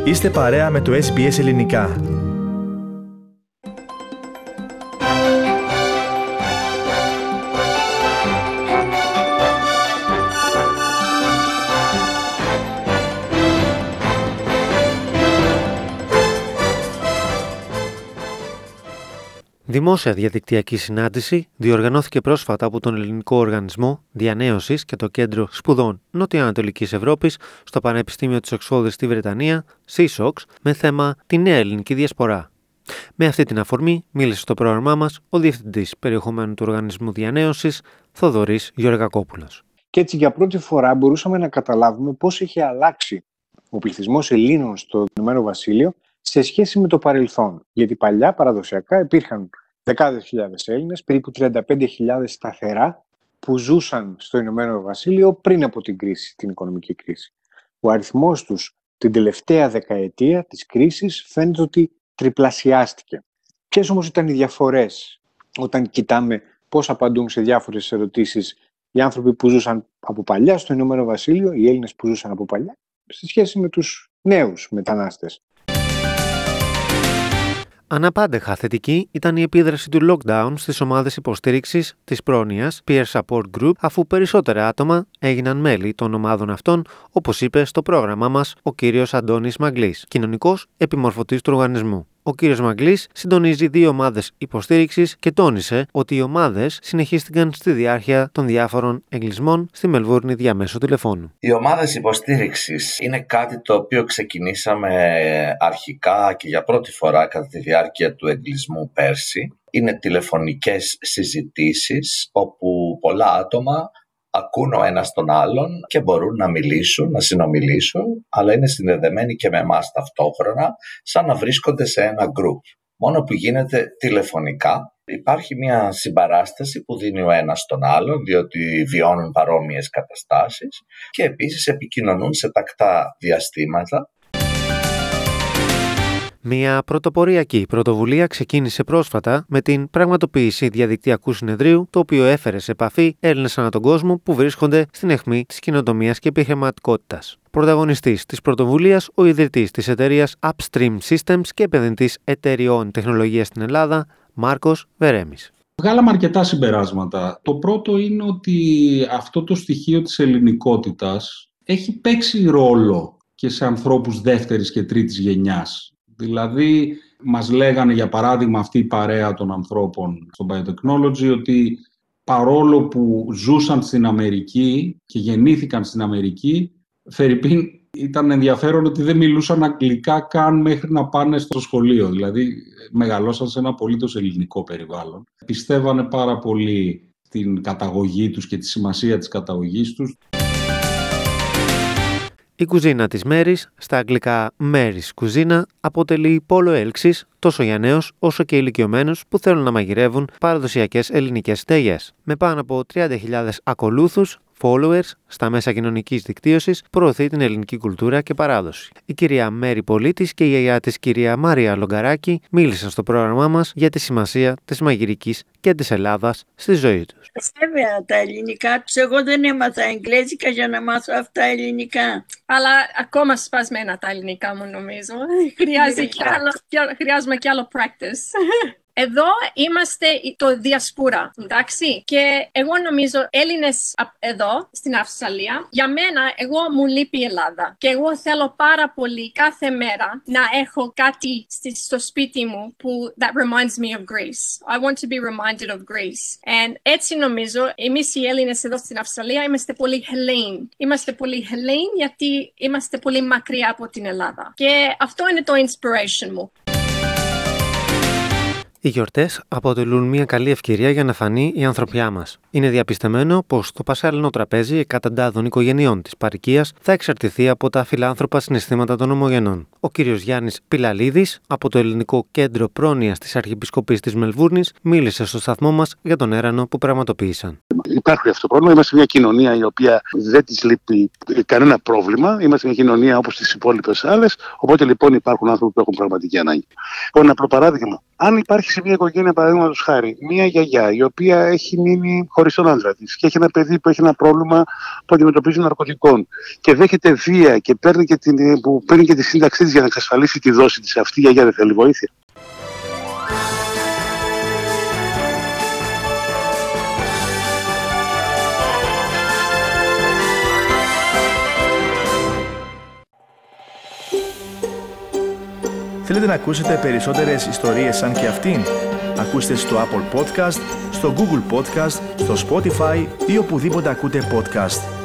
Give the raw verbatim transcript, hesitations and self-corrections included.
Είστε παρέα με το ες μπι ες Ελληνικά. Δημόσια διαδικτυακή συνάντηση διοργανώθηκε πρόσφατα από τον Ελληνικό Οργανισμό Διανέωσης και το Κέντρο Σπουδών Νοτιοανατολικής Ευρώπης στο Πανεπιστήμιο της Οξφόρδης στη Βρετανία, σι ες ο εξ, με θέμα τη νέα ελληνική διασπορά. Με αυτή την αφορμή μίλησε στο πρόγραμμά μας ο Διευθυντής Περιεχομένου του Οργανισμού Διανέωσης, Θοδωρής Γεωργακόπουλος. Και έτσι για πρώτη φορά μπορούσαμε να καταλάβουμε πώς είχε αλλάξει ο πληθυσμός Ελλήνων στο Ηνωμένο Βασίλειο σε σχέση με το παρελθόν. Γιατί παλιά, παραδοσιακά, υπήρχαν δεκάδες χιλιάδες Έλληνες, περίπου τριάντα πέντε χιλιάδες σταθερά, που ζούσαν στο Ηνωμένο Βασίλειο πριν από την κρίση, την οικονομική κρίση. Ο αριθμός τους την τελευταία δεκαετία της κρίσης φαίνεται ότι τριπλασιάστηκε. Ποιες όμως ήταν οι διαφορές όταν κοιτάμε πώς απαντούν σε διάφορες ερωτήσεις οι άνθρωποι που ζούσαν από παλιά στο Ηνωμένο Βασίλειο, οι Έλληνες που ζούσαν από παλιά, σε σχέση με τους νέους μετανάστες? Αναπάντεχα θετική ήταν η επίδραση του lockdown στις ομάδες υποστήριξης της πρόνοιας Peer Support Group, αφού περισσότερα άτομα έγιναν μέλη των ομάδων αυτών, όπως είπε στο πρόγραμμά μας ο κύριος Αντώνης Μαγκλής, κοινωνικός επιμορφωτής του οργανισμού. Ο κύριος Μαγκλής συντονίζει δύο ομάδες υποστήριξης και τόνισε ότι οι ομάδες συνεχίστηκαν στη διάρκεια των διάφορων εγκλισμών στη Μελβούρνη διαμέσου τηλεφώνου. Οι ομάδες υποστήριξης είναι κάτι το οποίο ξεκινήσαμε αρχικά και για πρώτη φορά κατά τη διάρκεια του εγκλισμού πέρσι. Είναι τηλεφωνικές συζητήσεις όπου πολλά άτομα ακούν ο ένας τον άλλον και μπορούν να μιλήσουν, να συνομιλήσουν, αλλά είναι συνδεδεμένοι και με εμάς ταυτόχρονα, σαν να βρίσκονται σε ένα group. Μόνο που γίνεται τηλεφωνικά. Υπάρχει μια συμπαράσταση που δίνει ο ένας τον άλλον, διότι βιώνουν παρόμοιες καταστάσεις και επίσης επικοινωνούν σε τακτά διαστήματα. Μια πρωτοποριακή πρωτοβουλία ξεκίνησε πρόσφατα με την πραγματοποίηση διαδικτυακού συνεδρίου, το οποίο έφερε σε επαφή Έλληνες ανά τον κόσμο που βρίσκονται στην αιχμή της καινοτομίας και επιχειρηματικότητας. Πρωταγωνιστής της πρωτοβουλίας, ο ιδρυτής της εταιρείας Upstream Systems και επενδυτής εταιριών τεχνολογίας στην Ελλάδα, Μάρκος Βερέμης. Βγάλαμε αρκετά συμπεράσματα. Το πρώτο είναι ότι αυτό το στοιχείο της ελληνικότητας έχει παίξει ρόλο και σε ανθρώπους δεύτερης και τρίτης γενιάς. Δηλαδή, μας λέγανε, για παράδειγμα, αυτή η παρέα των ανθρώπων στο Biotechnology, ότι παρόλο που ζούσαν στην Αμερική και γεννήθηκαν στην Αμερική, φερειπίν ήταν ενδιαφέρον ότι δεν μιλούσαν αγγλικά καν μέχρι να πάνε στο σχολείο. Δηλαδή, μεγαλώσαν σε ένα απολύτως ελληνικό περιβάλλον. Πιστεύανε πάρα πολύ στην καταγωγή τους και τη σημασία της καταγωγής τους. Η κουζίνα της Μέρης, στα αγγλικά Mary's κουζίνα, αποτελεί πόλο έλξης τόσο για νέους όσο και ηλικιωμένους που θέλουν να μαγειρεύουν παραδοσιακές ελληνικές στέγες. Με πάνω από τριάντα χιλιάδες ακολούθους, followers, στα μέσα κοινωνικής δικτύωσης, προωθεί την ελληνική κουλτούρα και παράδοση. Η κυρία Μέρη Πολίτης και η γιαγιά της κυρία Μάρια Λογκαράκη μίλησαν στο πρόγραμμά μας για τη σημασία της μαγειρικής και της Ελλάδας στη ζωή τους. Βέβαια, τα ελληνικά τους. Εγώ δεν έμαθα εγγλέζικα για να μάθω αυτά ελληνικά. Αλλά ακόμα σπασμένα τα ελληνικά μου, νομίζω. Χρειάζεται κι άλλο, χρειάζομαι κι άλλο practice. Εδώ είμαστε το διασπούρα, εντάξει, και εγώ νομίζω Έλληνες εδώ στην Αυστραλία, για μένα εγώ μου λείπει η Ελλάδα και εγώ θέλω πάρα πολύ κάθε μέρα να έχω κάτι στο σπίτι μου που that reminds me of Greece. I want to be reminded of Greece. And έτσι νομίζω εμείς οι Έλληνες εδώ στην Αυστραλία είμαστε πολύ Hellene. Είμαστε πολύ Hellene γιατί είμαστε πολύ μακριά από την Ελλάδα. Και αυτό είναι το inspiration μου. Οι γιορτές αποτελούν μια καλή ευκαιρία για να φανεί η ανθρωπιά μας. Είναι διαπιστεμένο πως στο πασχαλινό τραπέζι εκατοντάδων οικογενειών της παροικίας θα εξαρτηθεί από τα φιλάνθρωπα συναισθήματα των ομογενών. Ο κύριος Γιάννης Πιλαλίδης, από το Ελληνικό Κέντρο Πρόνοιας της Αρχιεπισκοπής της Μελβούρνης, μίλησε στο σταθμό μας για τον έρανο που πραγματοποίησαν. υπάρχει αυτό το πρόβλημα. Είμαστε μια κοινωνία η οποία δεν της λείπει κανένα πρόβλημα. Είμαστε μια κοινωνία όπως τις υπόλοιπες άλλες. Οπότε λοιπόν υπάρχουν άνθρωποι που έχουν πραγματική ανάγκη. Λοιπόν, ένα απλό παράδειγμα. Αν υπάρχει σε μια οικογένεια, παραδείγματος χάρη, μια γιαγιά η οποία έχει μείνει χωρίς τον άντρα της και έχει ένα παιδί που έχει ένα πρόβλημα που αντιμετωπίζει ναρκωτικών και δέχεται βία και παίρνει και, την, που παίρνει και τη σύνταξή της για να εξασφαλίσει τη δόση της, αυτή η γιαγιά δεν θέλει βοήθεια? Θέλετε να ακούσετε περισσότερες ιστορίες σαν και αυτήν? Ακούστε στο Apple Podcast, στο Google Podcast, στο Spotify ή οπουδήποτε ακούτε podcast.